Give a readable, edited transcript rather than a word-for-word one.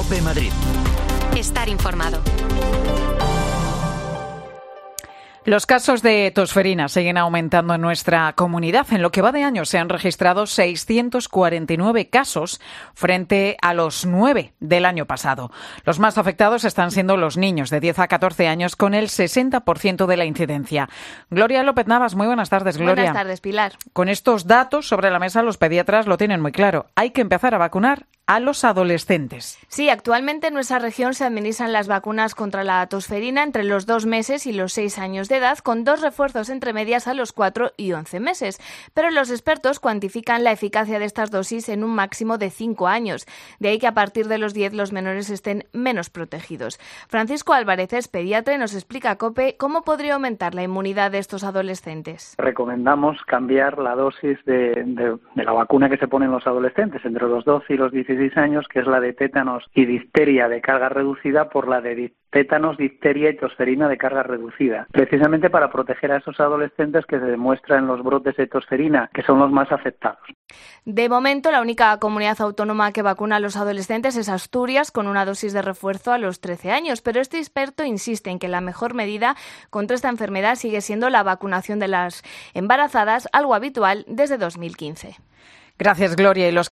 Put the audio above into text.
COPE Madrid. Estar informado. Los casos de tosferina siguen aumentando en nuestra comunidad. En lo que va de año se han registrado 649 casos frente a los 9 del año pasado. Los más afectados están siendo los niños de 10 a 14 años, con el 60% de la incidencia. Gloria López Navas, muy buenas tardes, Gloria. Buenas tardes, Pilar. Con estos datos sobre la mesa, los pediatras lo tienen muy claro. Hay que empezar a vacunar a los adolescentes. Sí, actualmente en nuestra región se administran las vacunas contra la tosferina entre los 2 meses y los 6 años de edad, con 2 refuerzos entre medias a los 4 y 11 meses. Pero los expertos cuantifican la eficacia de estas dosis en un máximo de 5 años. De ahí que a partir de los 10 los menores estén menos protegidos. Francisco Álvarez es pediatra y nos explica a COPE cómo podría aumentar la inmunidad de estos adolescentes. Recomendamos cambiar la dosis de la vacuna que se ponen los adolescentes entre los 12 y los 16 años, que es la de tétanos y difteria de carga reducida, por la de tétanos, difteria y tosferina de carga reducida, precisamente para proteger a esos adolescentes que se demuestra en los brotes de tosferina, que son los más afectados. De momento, la única comunidad autónoma que vacuna a los adolescentes es Asturias, con una dosis de refuerzo a los 13 años, pero este experto insiste en que la mejor medida contra esta enfermedad sigue siendo la vacunación de las embarazadas, algo habitual desde 2015. Gracias, Gloria. Y los